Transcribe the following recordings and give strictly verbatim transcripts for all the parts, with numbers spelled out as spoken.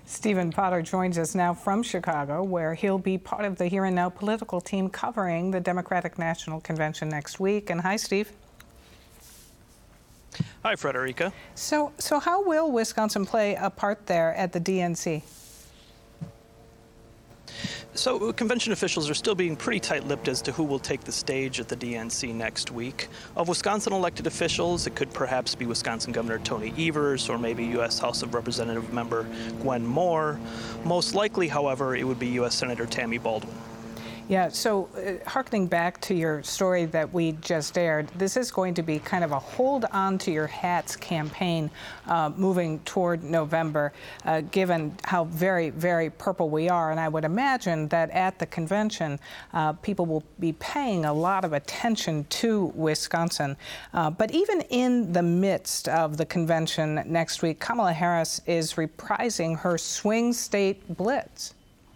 Stephen Potter joins us now from Chicago, where he'll be part of the Here and Now political team covering the Democratic National Convention next week. And hi, Steve. Hi, Frederica. So, so how will Wisconsin play a part there at the D N C? So convention officials are still being pretty tight-lipped as to who will take the stage at the D N C next week. Of Wisconsin elected officials, it could perhaps be Wisconsin Governor Tony Evers or maybe U S House of Representative member Gwen Moore. Most likely, however, it would be U S Senator Tammy Baldwin. Yeah, so uh, hearkening back to your story that we just aired, this is going to be kind of a hold on to your hats campaign uh, moving toward November, uh, given how very, very purple we are. And I would imagine that at the convention, uh, people will be paying a lot of attention to Wisconsin. Uh, but even in the midst of the convention next week, Kamala Harris is reprising her swing state blitz.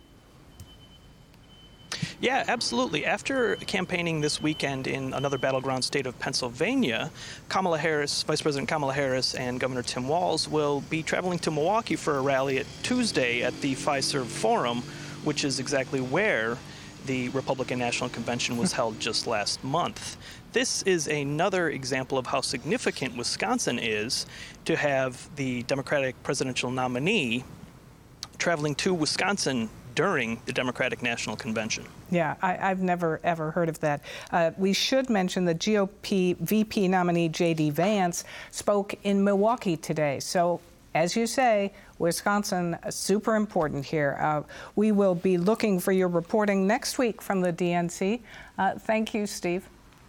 Yeah, absolutely. After campaigning this weekend in another battleground state of Pennsylvania, Kamala Harris, Vice President Kamala Harris and Governor Tim Walz will be traveling to Milwaukee for a rally at Tuesday at the Fiserv Forum, which is exactly where the Republican National Convention was held just last month. This is another example of how significant Wisconsin is to have the Democratic presidential nominee traveling to Wisconsin during the Democratic National Convention. Yeah, I, I've never, ever heard of that. Uh, we should mention the G O P V P nominee J D Vance spoke in Milwaukee today. So, as you say, Wisconsin, super important here. Uh, we will be looking for your reporting next week from the D N C. Uh, thank you, Steve.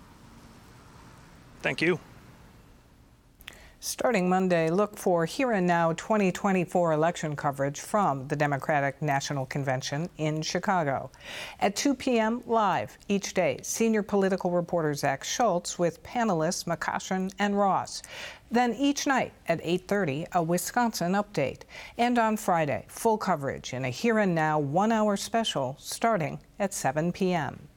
Thank you. Starting Monday, look for Here and Now twenty twenty-four election coverage from the Democratic National Convention in Chicago. At two p m live each day, senior political reporter Zach Schultz with panelists McCoshen and Ross. Then each night at eight thirty, a Wisconsin update. And on Friday, full coverage in a Here and Now one-hour special starting at seven p m